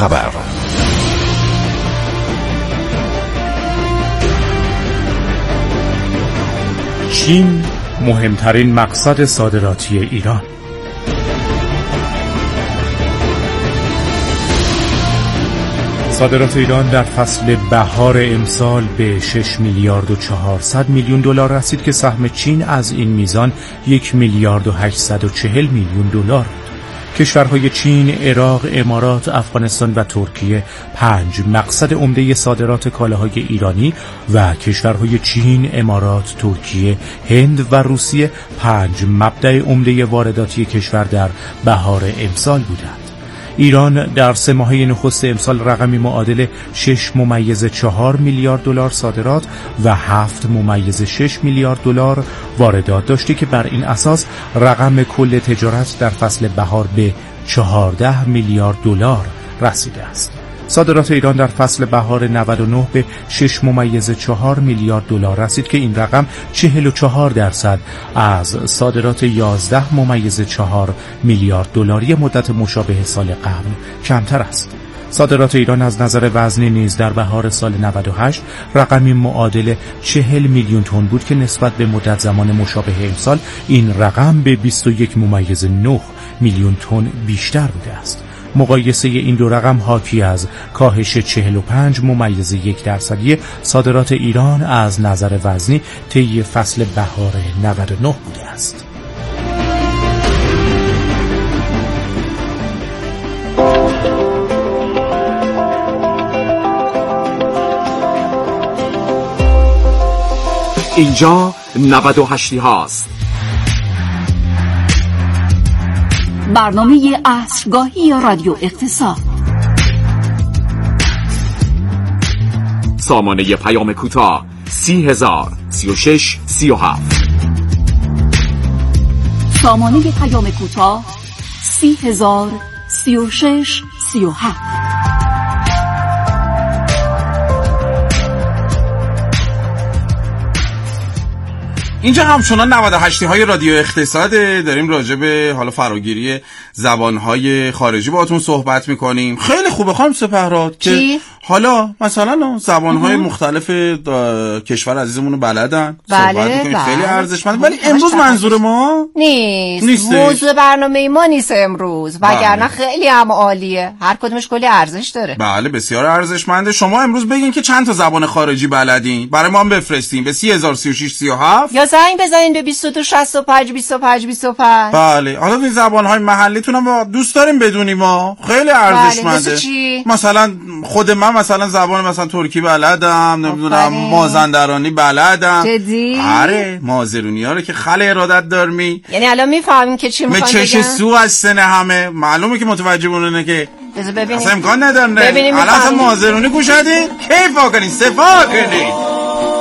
خبر. چین مهمترین مقصد صادراتی ایران. صادرات ایران در فصل بهار امسال به 6 میلیارد و 400 میلیون دلار رسید که سهم چین از این میزان 1 میلیارد و 840 میلیون دلار بود. کشورهای چین، عراق، امارات، افغانستان و ترکیه 5 مقصد عمده صادرات کالاهای ایرانی و کشورهای چین، امارات، ترکیه، هند و روسیه 5 مبدأ عمده وارداتی کشور در بهار امسال بودند. ایران در 3 ماهه نخست امسال رقمی معادل 6.4 میلیارد دلار صادرات و 7.6 میلیارد دلار واردات داشته که بر این اساس رقم کل تجارت در فصل بهار به 14 میلیارد دلار رسیده است. صادرات ایران در فصل بهار 99 به 6.4 میلیارد دلار رسید که این رقم 44% از صادرات 11.4 میلیارد دلاری مدت مشابه سال قبل کمتر است. صادرات ایران از نظر وزنی نیز در بهار سال 98 رقمی معادل 40 میلیون تن بود که نسبت به مدت زمان مشابه امسال این رقم به 21.9 میلیون تن بیشتر بوده است. مقایسه این دو رقم حاکی از کاهش 45.1% صادرات ایران از نظر وزنی طی فصل بهار 99 بوده است. اینجا 98 هاست. برنامه عصرگاهی رادیو اقتصاد. سامانه پیام کوتاه 30,000 36 37. سامانه پیام کوتاه 30,000 36 37. اینجا همچنان 98 های رادیو اقتصاده. داریم راجع به حالا فراگیری زبانهای خارجی باهاتون صحبت میکنیم. خیلی خوبه خانم سپهراد که حالا مثلا زبانهای مختلف کشور عزیزمون رو بلدن، صحبت میکنیم. خیلی ارزشمند. ولی امروز منظور ما نیست. موضوع برنامه ما نیست امروز، وگرنه خیلی هم عالیه. هر کدومش کلی ارزش داره. بله بسیار ارزشمنده. شما امروز بگین که چند تا زبان خارجی بلدین، برای ما هم بفرستین به 30,036 37 یا زنگ بزنین به 22 65 25 25. بله. حالا این زبانهای محلیتون هم دوست داریم بدونیم ما. خیلی ارزشمنده. مثلا خود من مثلا زبان مثلا ترکی بلدم، نمیدونم مازندرانی بلدم. جدی؟ آره مازرونی ها رو که خیلی ارادت دارمی. یعنی الان میفهمیم که چی میخوان بگن. چش سو از سنه همه معلومه که متوجه بونه که ببینیم اصلا امکان نداره. الان مازرونی گوشدین کیف کنین صفا کنین.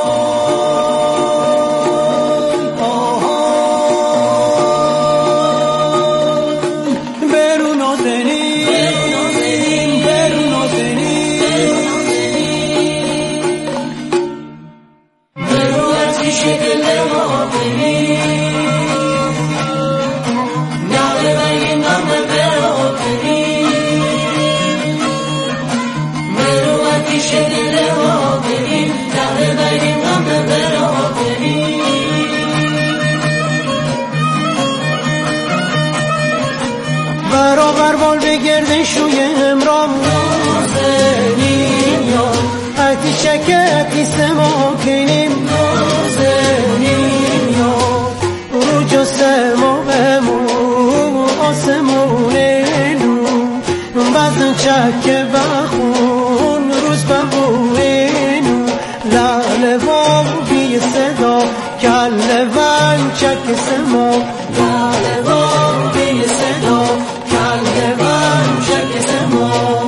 برابر بال بگرده شوی امرام نازنین یا حتی شکتی سما کنیم نازنین یا رو جسه ما بمون آسمون نو بزن چکه بخون روز بمونینو لعل بام بی صدا کل ون چک سما لعل بام بی صدا کل ون چک سما.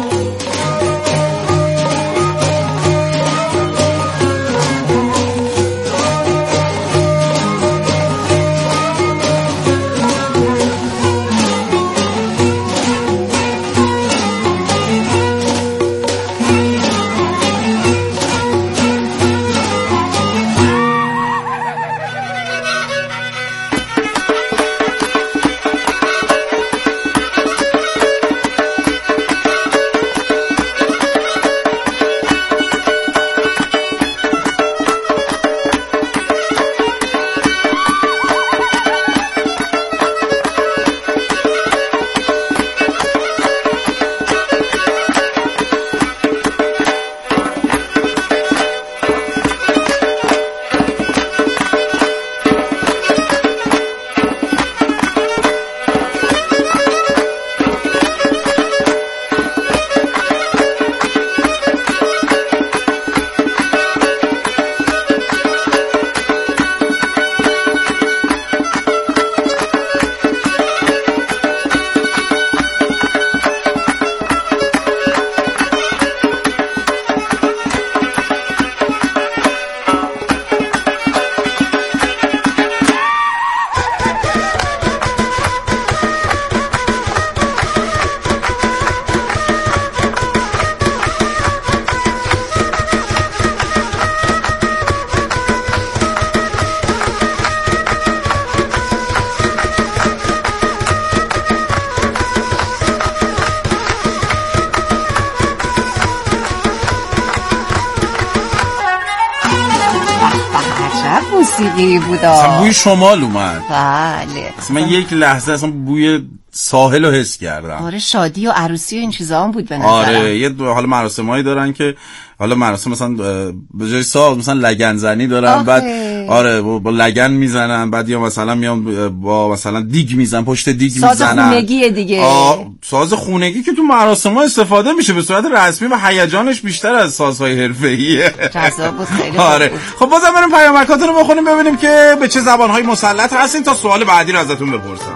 عجب موسیقی بود. اصلا بوی شمال اومد. بله. اصلا من یک لحظه اصلا بوی ساحل رو حس کردم. آره شادی و عروسی و این چیزا هم بود به نظرم. آره یه حالا مراسمایی دارن که حالا مراسم مثلا به جای ساز مثلا لگن زنی دارن. بعد آره با لگن میزنن، بعد یا مثلا میان با مثلا دیگ میزنن، پشت دیگ میزنن. ساز خونگی دیگه. ساز خونگی که تو مراسم‌ها استفاده میشه به صورت رسمی و هیجانش بیشتر از سازهای حرفه‌ایه. جذاب بود خیلی. آره خب بازم بریم پیامکاتون رو بخونیم ببینیم که به چه زبان‌های مسلط هستین تا سوال بعدی رو ازتون بپرسم.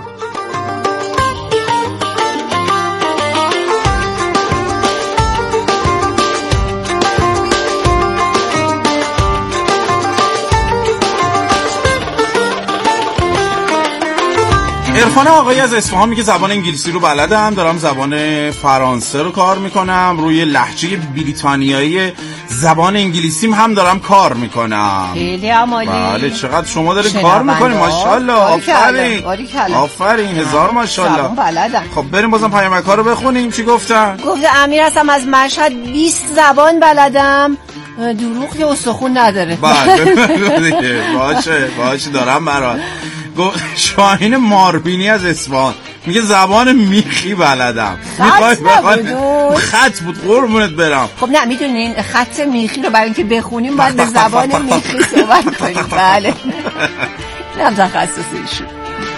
عرفان آقایی از اصفهان میگه زبان انگلیسی رو بلدم، دارم زبان فرانسه رو کار میکنم، روی لهجه بریتانیایی زبان انگلیسیم هم دارم کار میکنم. خیلی عالی. بله چقدر شما دارید کار میکنید ماشاءالله. آفرین هزار ماشاءالله. زبان بلدم. خب بریم بازم پیامک‌ها رو بخونیم. چی گفتن؟ گفته امیر هستم از مشهد 20 زبان بلدم. دروغ که استخون نداره. بله باشه دارم برات. شاهین ماربینی از اصفهان میگه زبان میخی بلدم. خط بود قربونت برم. خب نه میدونین خط میخی رو برای اینکه بخونیم باید به زبان میخی صحبت کنیم. بله نه تخصصیشون.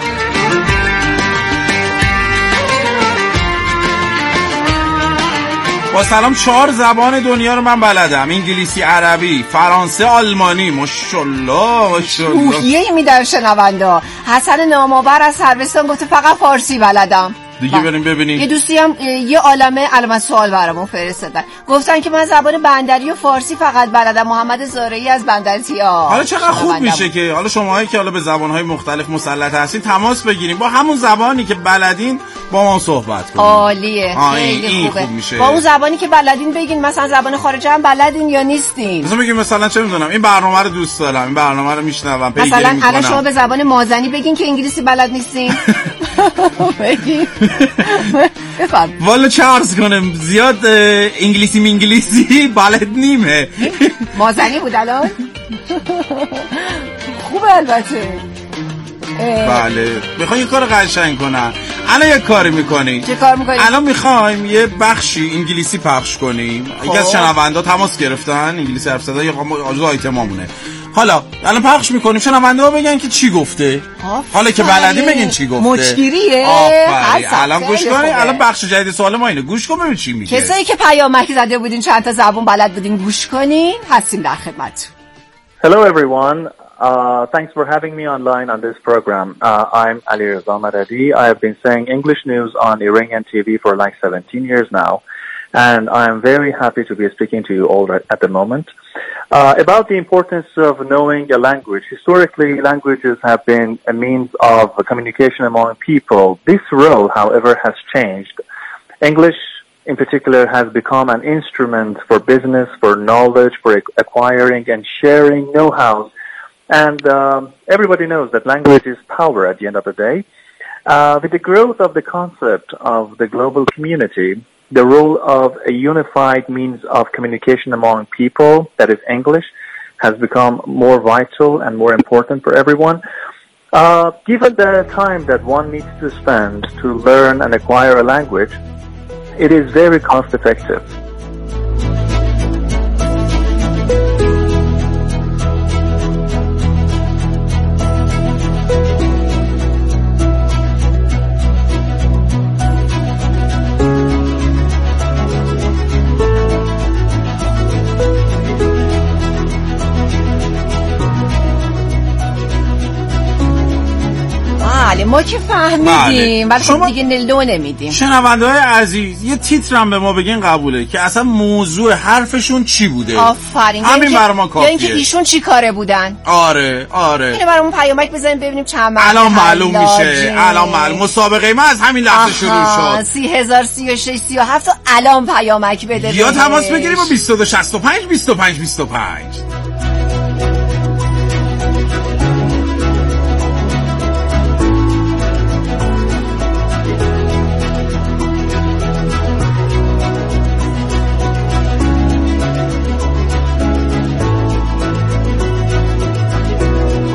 با سلام 4 زبان دنیا رو من بلدم، انگلیسی، عربی، فرانسه، آلمانی. ماشاءالله. روحیه‌ای میدن شنونده. حسن نامآور از سروستان گفته فقط فارسی بلدم. دیگه بریم ببینیم. یه دوستی هم یه عالمه علامت سوال برامون فرستادن، گفتن که من زبان بندری و فارسی فقط بلدم. محمد زارعی از بندرتیا. حالا چقدر خوب میشه که حالا شماهایی که حالا به زبان‌های مختلف مسلط هستین تماس بگیریم، با همون زبانی که بلدین با ما صحبت کنیم. عالیه خیلی خوبه. خوب میشه. با اون زبانی که بلدین بگین مثلا زبان خارجی هم بلدین یا نیستین. مثلا بگین مثلا چه میدونم این برنامه رو دوست دارم، این برنامه رو میشنوم، پیگیری میکنم. مثلا الان شما به زبان مازنی بگین که انگلیسی بلد نیستین. بگین. والا چه عرض کنم زیاد انگلیسی بلد نیمه. مازنی بود الان. خوبه البته. بله میخوام یه کار قشنگ کنم. الان یه کاری میکنیم. چه کار میکنیم؟ الان میخوایم یه بخشی انگلیسی پخش کنیم. یکی از شنوندا تماس گرفتن انگلیسی حرف زدن، یه جزء آیتمامونه. حالا الان پخش میکنیم شنوندا بگن که چی گفته. حالا که بلدی بگین چی گفته. مچگیریه. الان گوش کنید. الان بخش جدید سوال ما اینه. گوش کن ببین چی میگه. کسایی که پیامک زده بودین چند تا زبون بلد بودین گوش کنین. هستیم در خدمتتون. Hello everyone. Thanks for having me online on this program. I'm Ali Reza Madadi. I have been saying English news on Iranian TV for like 17 years now, and I am very happy to be speaking to you all at the moment. About the importance of knowing a language. Historically, languages have been a means of communication among people. This role, however, has changed. English in particular has become an instrument for business, for knowledge, for acquiring and sharing know-how. And everybody knows that language is power at the end of the day. With the growth of the concept of the global community, the role of a unified means of communication among people, that is English, has become more vital and more important for everyone. Given the time that one needs to spend to learn and acquire a language, it is very cost effective. ما که فهمیدیم ولی شما دیگه نلو نمیدیم. شنونده‌های عزیز یه تیترم به ما بگین قبوله که اصلا موضوع حرفشون چی بوده. آفرین. همین برای ما کافیه. یا اینکه ایشون چی کاره بودن. آره اینو برامون پیامک بزنیم ببینیم چند الان معلوم میشه. الان معلوم. مسابقه ما از همین لحظه شروع شد. 30000 36 37 الان پیامک بده. یا تماس بگیریم با 22 65 25 25.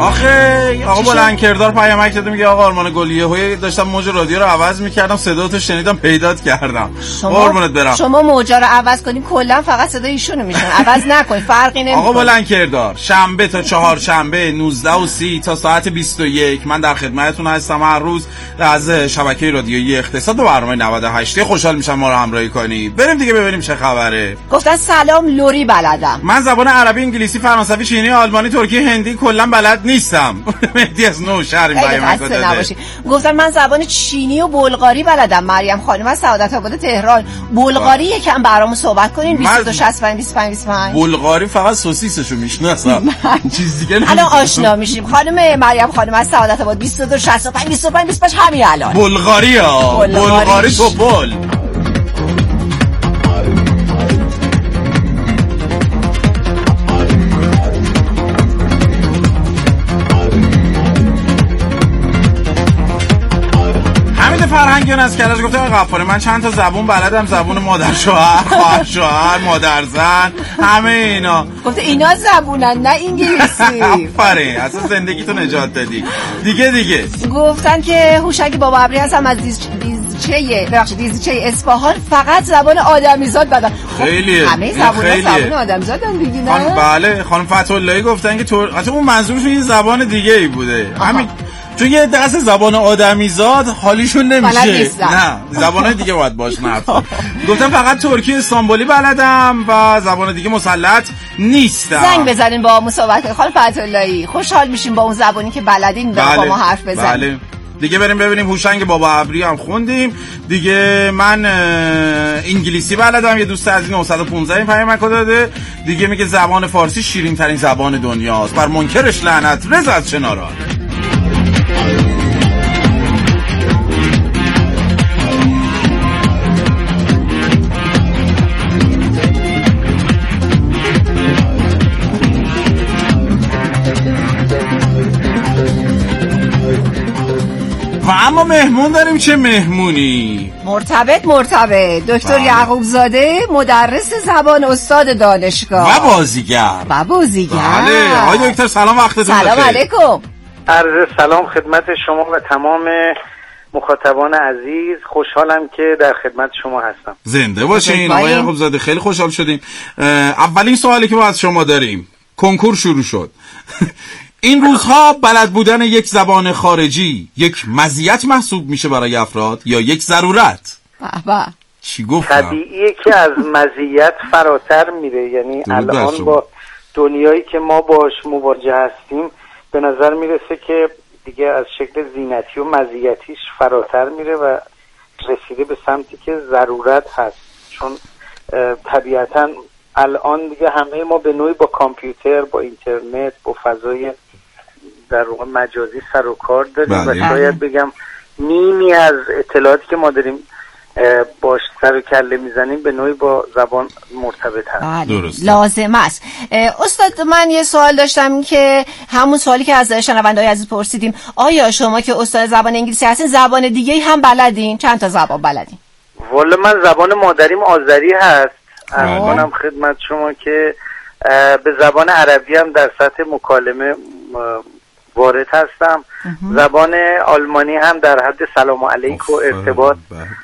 آخه آقا بلندکردار پیامک داده میگه آقا آرمان گلیه هوی داشتم موج رادیو رو عوض میکردم صداتو شنیدم پیدات کردم. قربونت برم. شما موجا رو عوض کنین کلا فقط صدای ایشونو میشن. عوض نکنین فرقی نمیکنه. آقا بلندکردار شنبه تا چهارشنبه 19:30 تا ساعت 21 من در خدمتتون هستم هر روز از شبکه رادیویی اقتصاد و برنامه 98. خوشحال میشم ما رو همراهی کنی. بریم دیگه ببینیم چه خبره. گفتن سلام لوری بلدم. من زبان عربی، انگلیسی، فرانسوی، چینی، آلمانی، ترکی، هندی کلا بلد نیستم. مهدی از نو شهر پیام داده. گفتن من زبان چینی و بلغاری بلدم. مریم خانم از سعادت آباد تهران. بلغاری یکم برامون صحبت کنین. 2265 25 بلغاری فقط سوسیسشو میشناسم. چیز دیگه الان آشنا میشیم. خانم مریم خانم از سعادت آباد 2265 25 همین الان. بلغاری تو بل. فرهنگیان از کرج گفته غفاره من چند تا زبون بلدم، زبون مادر شوهر، خواهر شوهر، مادر زن، همه اینا. گفته اینا زبونن نه انگلیسی. آفرین اصلا زندگیتو نجات دادی. دیگه گفتن که هوشنگ بابا ابری هستم از دیزچه اصفهان فقط زبان آدمیزاد بلدم. خیلیه. همه زبان آدمیزادن دیگه نه؟ بله خانم فتح‌اللهی گفتن که حتی اون منظورشون یه زبان دیگه ای بوده. همین چون یه دست زبان آدمیزاد حالیشون نمیشه. نه زبانای دیگه باید باش نرفت. گفتم فقط ترکی استانبولی بلدم و زبان دیگه مسلط نیستم. زنگ بزنین با ما صحبت کنین خانم فتح‌اللهی. خوشحال میشیم با اون زبانی که بلدین با ما حرف بزنین. بله. دیگه بریم ببینیم هوشنگ بابا ابری هم خوندیم دیگه. من انگلیسی بلدم. یه دوست از 915 این پیام داده دیگه میگه زبان فارسی شیرین ترین زبان دنیاست، بر منکرش لعنت. رضا از چناران. و اما مهمون داریم. چه مهمونی؟ مرتبط دکتر یعقوب زاده مدرس زبان، استاد دانشگاه و بازیگر. بله آقای دکتر سلام وقتتون بخیر. سلام علیکم. عرض سلام خدمت شما و تمام مخاطبان عزیز. خوشحالم که در خدمت شما هستم. زنده باشین آقای یعقوب زاده. خیلی خوشحال شدیم. اولین سوالی که از شما داریم، کنکور شروع شد. این روزها بلد بودن یک زبان خارجی یک مزیت محسوب میشه برای افراد یا یک ضرورت؟ چی گفتم؟ طبیعیه که از مزیت فراتر میره. یعنی الان با دنیایی که ما باش مواجه هستیم به نظر میرسه که دیگه از شکل زینتی و مزیتیش فراتر میره و رسیده به سمتی که ضرورت هست. چون طبیعتا الان دیگه همه ما به نوعی با کامپیوتر، با اینترنت، با فضای در واقع مجازی سر و کار داریم و شاید بگم نیمی از اطلاعاتی که ما داریم باش سر و کله میزنیم به نوعی با زبان مرتبط هست. درست. لازم است. استاد من یه سوال داشتم که همون سوالی که از شنونده‌های عزیز پرسیدیم، آیا شما که استاد زبان انگلیسی هستین زبان دیگه هم بلدین؟ چند تا زبان بلدین؟ والا من زبان مادریم آذری هست. الانم خدمت شما که به زبان عربی هم در سطح مکالمه وارد هستم. زبان آلمانی هم در حد سلام علیک و ارتباط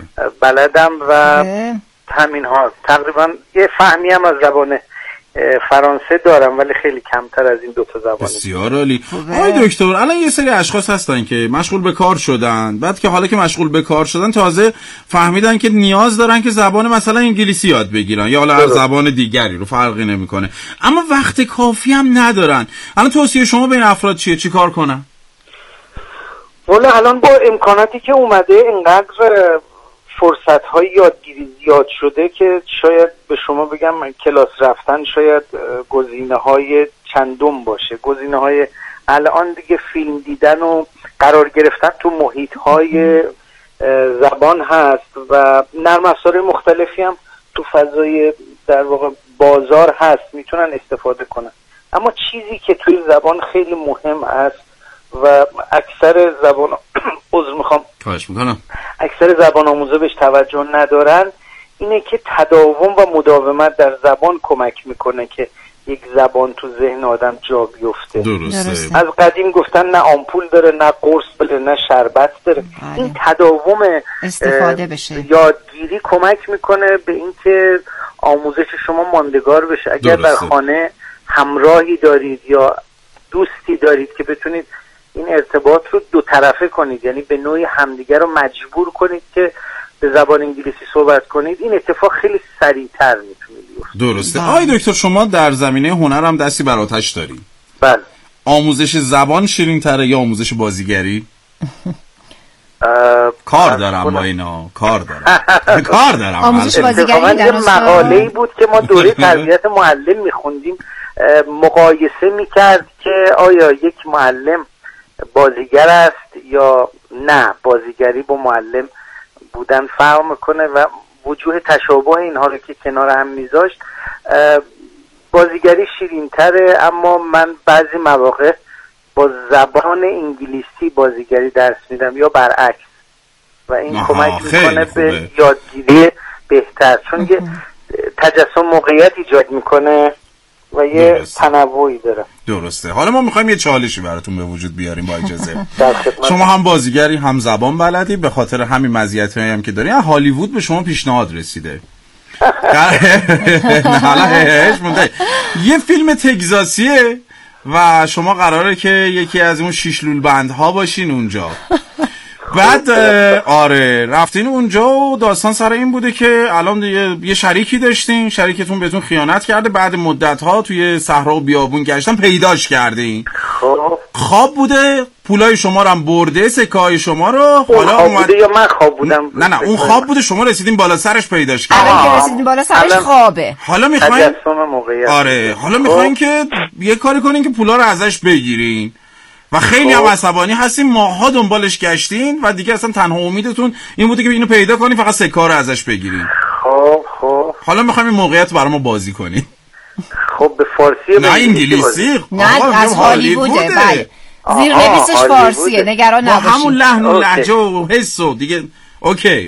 بلدم و همین ها. تقریبا یه فهمی هم از زبان فرانسه دارم ولی خیلی کمتر از این دو تا زبان. بسیار عالی. آقای دکتر الان یه سری اشخاص هستن که مشغول به کار شدن، بعد که حالا که مشغول به کار شدن تازه فهمیدن که نیاز دارن که زبان مثلا انگلیسی یاد بگیرن یا حالا هر زبان دیگری رو، فرقی نمیکنه، اما وقت کافی هم ندارن. الان توصیه شما به این افراد چیه؟ چی کار کنن؟ والا الان با امکاناتی که اومده اینقدر فرصت‌های یادگیری زیاد شده که شاید به شما بگم کلاس رفتن شاید گزینه‌های چندم باشه. گزینه‌های الان دیگه فیلم دیدن و قرار گرفتن تو محیط‌های زبان هست و نرم افزارهای مختلفی هم تو فضای در واقع بازار هست میتونن استفاده کنن. اما چیزی که توی زبان خیلی مهم است و اکثر زبان اکثر زبان آموزا بهش توجه ندارن اینه که تداوم و مداومت در زبان کمک میکنه که یک زبان تو ذهن آدم جا بیفته. درسته. از قدیم گفتن نه آمپول داره، نه قرص داره، نه شربت داره. این تداوم استفاده بشه، یادگیری کمک میکنه به اینکه آموزش شما ماندگار بشه. اگر در خانه همراهی دارید یا دوستی دارید که بتونید این ارتباط رو دو طرفه کنید، یعنی به نوعی همدیگر رو مجبور کنید که به زبان انگلیسی صحبت کنید، این اتفاق خیلی سریعتر میتونه بیفته. درسته. آقای دکتر شما در زمینه هنر هم دستی بر آتش دارید. بله. آموزش زبان شیرین تره یا آموزش بازیگری؟ کار دارم با اینا، کار دارم. آموزش بازیگری در مقاله‌ای بود که ما دوره تربیت معلم میخوندیم، مقایسه میکرد که آیا یک معلم بازیگر است یا نه. بازیگری با معلم بودن فرق میکنه و وجوه تشابه اینها رو که کنار هم میذاشت، بازیگری شیرین‌تره، اما من بعضی مواقع با زبان انگلیسی بازیگری درس میدم یا برعکس و این کمک میکنه به یادگیری بهتر، چون یه تجسم موقعیت ایجاد میکنه و یه تنوعی داره. درسته. حالا ما میخوایم یه چالشی براتون به وجود بیاریم با اجازه. شما هم بازیگری هم زبان بلدی، به خاطر همین مزیتایی هم که داری هالیوود به شما پیشنهاد رسیده. یه فیلم تگزاسیه و شما قراره که یکی از اون 6 لولبندها باشین اونجا. بعد آره رفتین اونجا و داستان سر این بوده که الان یه شریکی داشتین، شریکتون بهتون خیانت کرده، بعد مدت‌ها توی صحرا و بیابون گشتن پیداش کردین. خواب بوده، پولای شما رو هم برده، سکه‌های شما رو. حالا خواب بوده یا من خواب بودم؟ نه اون خواب بوده، شما رسیدین بالا سرش پیداش کردین. الان که رسیدین بالا سرش خوابه. حالا میخواین حالا میخواین که یه کاری کنین که پولا رو ازش بگیرین و خیلی هم عصبانی هستین، ماها دنبالش گشتین و دیگه اصلا تنها امیدتون این بوده که اینو پیدا کنین، فقط سکه رو ازش بگیرین. خب حالا میخوایم این موقعیت برای ما بازی کنین. خب به فارسی نه انگلیسی. نه از هالیووده. بله زیر نویسش فارسیه، نگران نباشین. همون لحن و لهجه و حس و دیگه. اوکی.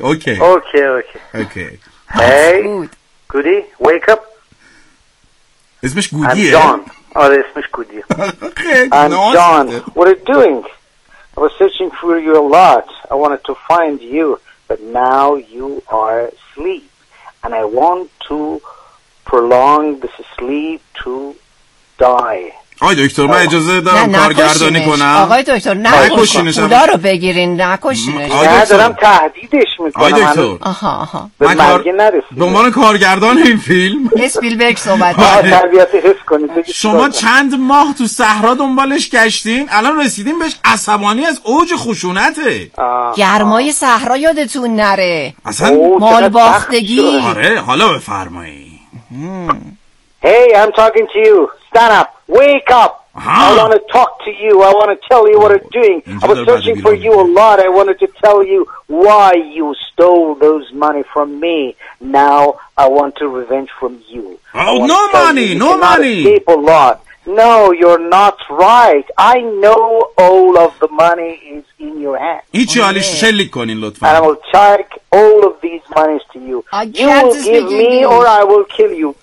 Hey, Goody, wake up. اسمش گودیه. آره اسمش گودیه. I'm John. What are you doing? I was searching for you a lot. I wanted to find you, but now you are asleep, and I want to prolong this sleep to die. آقای دکتر من اجازه دارم کارگردانی کنم. آقای دکتر نکشینش، پولا رو بگیرین، نکشینش. نه دارم تهدیدش میکنم. آقای دکتر آها به مرگ نرسید. به عنوان کارگردان این فیلم اسپیلبرگ صحبت تربیت حس کنید. شما چند ماه تو صحرا دنبالش گشتین، الان رسیدین بهش، عصبانی از اوج خشونته. گرمای صحرا یادتون نره، اصلا مال باختگی. آره حالا بفرمایید. Hey, I'm talking to you. Stand up. Wake up. I want to talk to you. I want to tell you what you're doing. I was searching for you a lot. I wanted to tell you why you stole those money from me. Now I want to revenge from you. Oh, no money. No money. Escape a lot. No, you're not right. I know all of the money is in your hand. هیچی حالیش شلیک کنین لطفا. And I will take all of these monies to you. You will give me or I will kill you.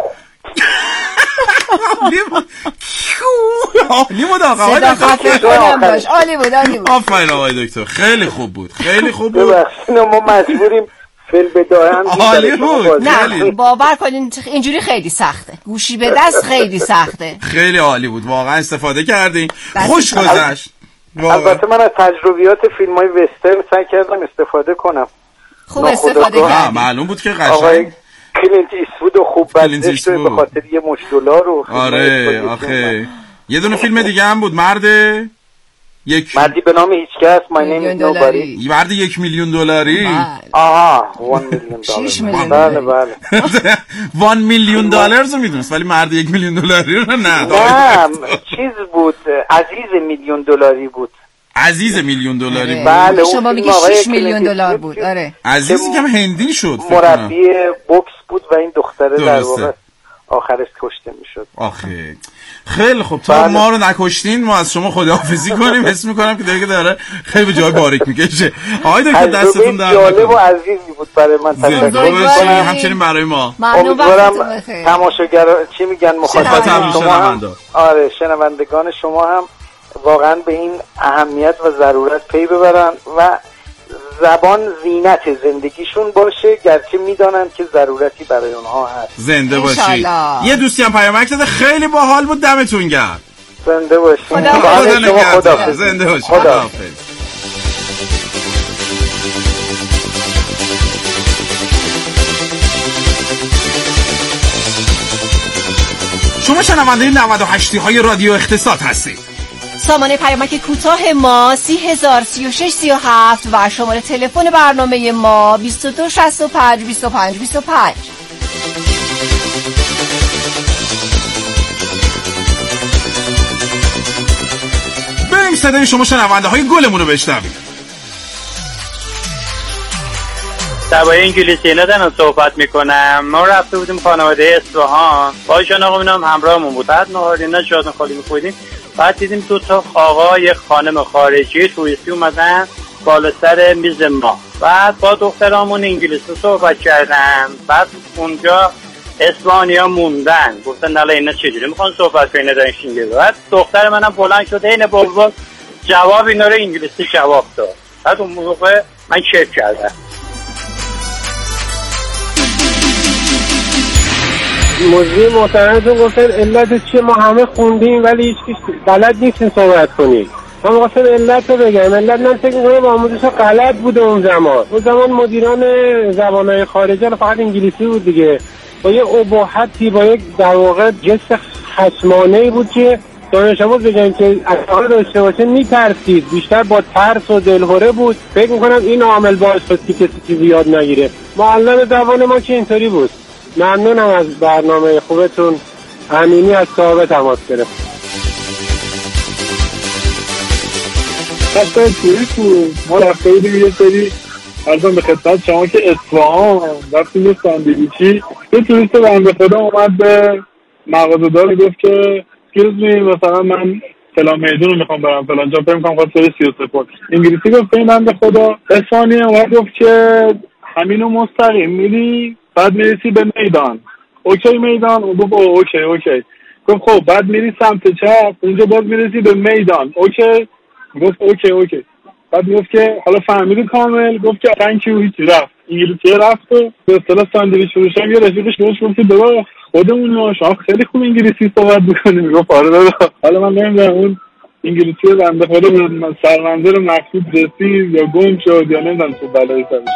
عالی بود. آفرین آقای دکتر، خیلی خوب بود. ما مجبوریم فیلم بدارم. عالی بود. نه باور کنین اینجوری خیلی سخته، گوشی به دست خیلی سخته. خیلی عالی بود واقعا، استفاده کردین، خوش گذشت. البته من از تجربیات فیلم‌های وسترن سعی کردم استفاده کنم. خوب استفاده کردم. معلوم بود که قشنگ کلینت ایستوود خوب برداشت به خاطر یه مش دلار رو. آره آخه یه دونه فیلم دیگه هم بود، مردی به نام هیچکس، My name is nobody. مرد $1 میلیون. آها $1 میلیون. بله $1 میلیون رو میدونست، ولی مرد $1 میلیون رو نه چیز بود، عزیز $1 میلیون بود. عزیز $1 میلیون. بله شما میگی $6 میلیون بود. آره عزیزی که هندی شد، مربی بوکس بود و این دختره در واقع آخرش کشته میشد. آخه خیلی خوب، تا ما رو نکشتین ما از شما خداحافظی کنیم. حس میکنم که داره خیلی به جای باریک میکشه. آقای دکتر دستتون در جالب و عزیزی بود برای من. تشکر میکنم. همچنین برای ما. امیدوارم تماشاگر چی میگن مخاطبین شما هم، آره شنوندگان شما هم واقعا به این اهمیت و ضرورت پی ببرن و زبان زینت زندگیشون باشه، گرچه میدانن که ضرورتی برای اونها هست. زنده باشید. یه دوستی هم پیامک داده خیلی باحال بود، دمتون گرم. زنده باشید. خدا زنده باشید. خداحافظ. شما شنونده 98 های رادیو اقتصاد هستید. سامانه پیامک کوتاه ما 30,036,37 و شماره تلفن برنامه ما 2265 25 25. بریم صدای شما شنونده های گلمون رو بشنویم. درباره انگلیسی ندارم صحبت میکنم. ما رفته بودیم خانواده اصفهان، با ایشان آقایون هم همراهمون بود. بعد نهارینا شاد خالی می‌خوردیم. بعد دیدیم دو تا آقا یک خانم خارجی توریستی اومدن بالا سر میز ما. بعد با دخترامون انگلیسی صحبت کردن. بعد اونجا اسپانیا موندن، گفتن نه اینا چجوری میخوان صحبت کنن در انگلیسی. بعد دختر منم بلند شد این بابا جواب اینا رو انگلیسی جواب داد. بعد اون موقع من کیف کردم. موضوع محترمتون گفتن علت چیه، ما همه خوندیم ولی هیچ بلد نیستیم صحبت کنیم. من می‌خواستم علت رو بگم. علت من فکر می‌کنم آموزش غلط بوده اون زمان مدیران زبان‌های خارجی فقط انگلیسی بود دیگه، با یه اباحتی، با یک در واقع جست خصمانه‌ای بود که دانش آموز بگم که اصلا داشته باشه میترسید، بیشتر با ترس و دلهوره بود. فکر می‌کنم این عامل باعث شد که کسی چیزی یاد نگیره. معلم زبان ما که اینطوری بود. ممنونم از برنامه خوبتون. امینی از صاحب تماس گرفت. دسته توریست بود. ما رفته بودیم یه سری ارزم به خدمت شما که اصفهان رفتیم یه ساندویچی. یه توریست بنده خدا اومد به مغازه‌دار گفت که excuse me مثلا من فلان میدون رو میخوام برم فلان جا، فکر کنم خواست بره 33 پل. انگلیسی گفت این بنده خدا. اسپانیایی اومد گفت که همینو مستقیم میری بعد میرسی به میدان. اوکی میدان. اون گفت اوکی. گفت خب بعد میری سمت چپ، اونجا باز میرسی به میدان. اوکی. گفت اوکی. بعد گفت که حالا فهمیدی کامل؟ گفت که تانکیو هیچ رفت. انگلیسی رفت و به اصطلاح ساندویچ فروشم یه رفیقش گفت بابا خودمون شما خیلی خوب انگلیسی صحبت می‌کنید. میگفت آره دادا. حالا من نمیدونم اون انگلیسی بنده خدا به سرمنزل مقصود رسید یا گم شد یا نمیدونم چه بلایی سرش.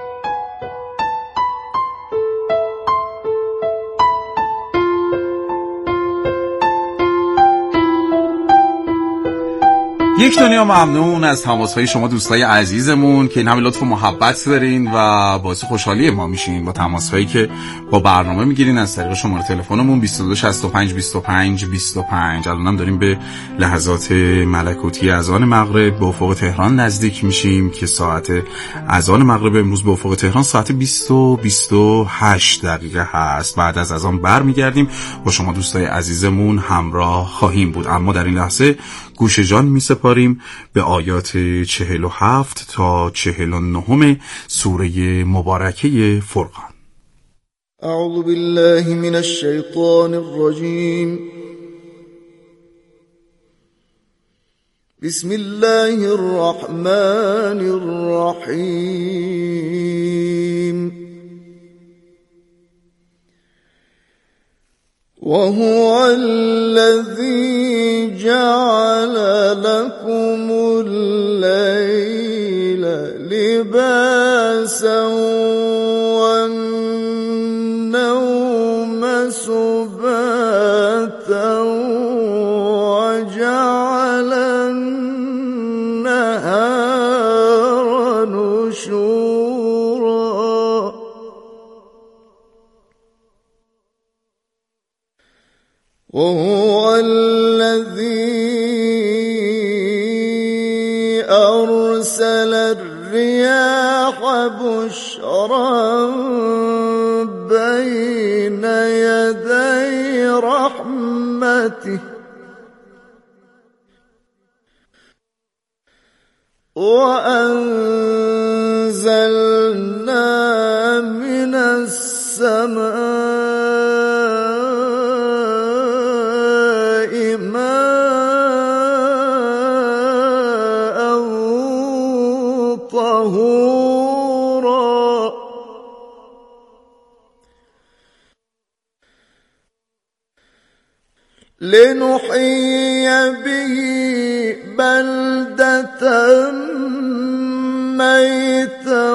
یک دنیا ممنون از تماس‌های شما دوستای عزیزمون که این همه لطف و محبت دارین و باعث خوشحالی ما میشین با تماس‌هایی که با برنامه میگیرین از طریق شماره تلفنمون 2265 25 25. الانم داریم به لحظات ملکوتی اذان مغرب به افق تهران نزدیک میشیم که ساعت اذان مغرب امروز به افق تهران ساعت 20:28 دقیقه هست. بعد از اذان برمیگردیم با شما دوستای عزیزمون همراه خواهیم بود، اما در این لحظه گوش جان می سپاریم به آیات 47 تا 49 سوره مبارکه فرقان. اعوذ بالله من الشیطان الرجیم. بسم الله الرحمن الرحیم. وهو الذي جعل لكم الليل لباسا والنوم سباتا وجعل النهار نشورا وهو الذي أرسل الرياح بشرا بين يدي رحمته وأنزلنا من السماء ماء طهورا لنحيي به بلدة ميتا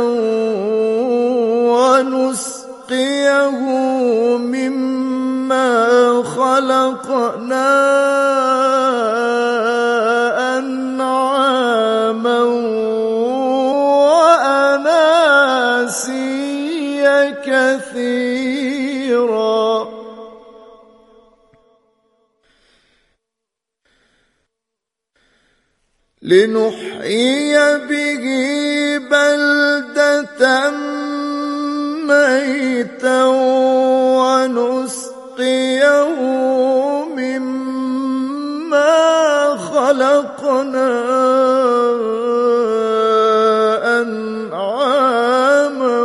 ونسقيه مما خلقنا أنعاما وأناسيا كثيرا لنحيي به بلدة ميتا ونسقيه مما خلقنا أنعاما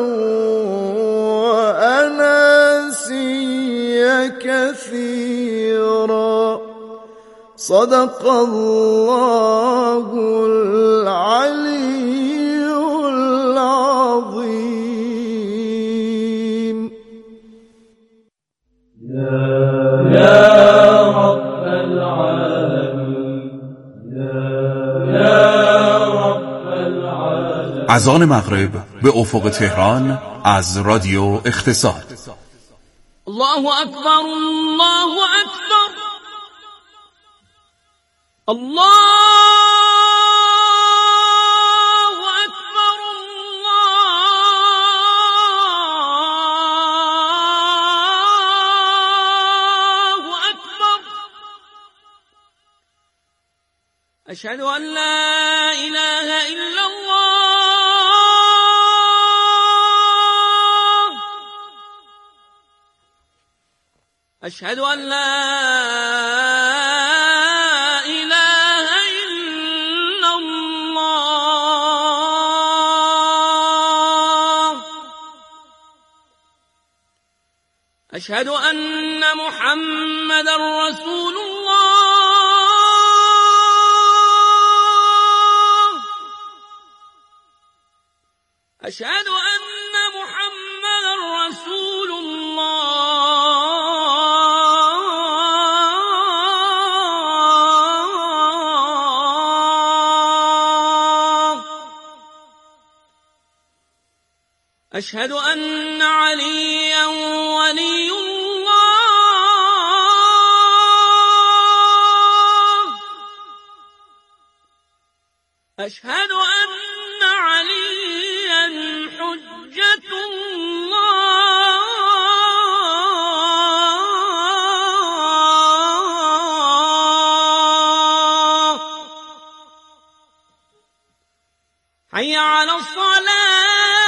وأناسيا كثيرا صدق الله العلي العظيم يا رب العالمين يا رب العالمين. اذان مغرب به افق تهران از رادیو اقتصاد. الله اکبر الله اکبر الله اکبر الله اکبر اشهد ان لا اله الا الله اشهد ان لا أشهد أن محمدا رسول الله أشهد أن محمدا رسول الله أشهد أن عليا ولي الله أشهد أن عليا حجة الله حي على الصلاة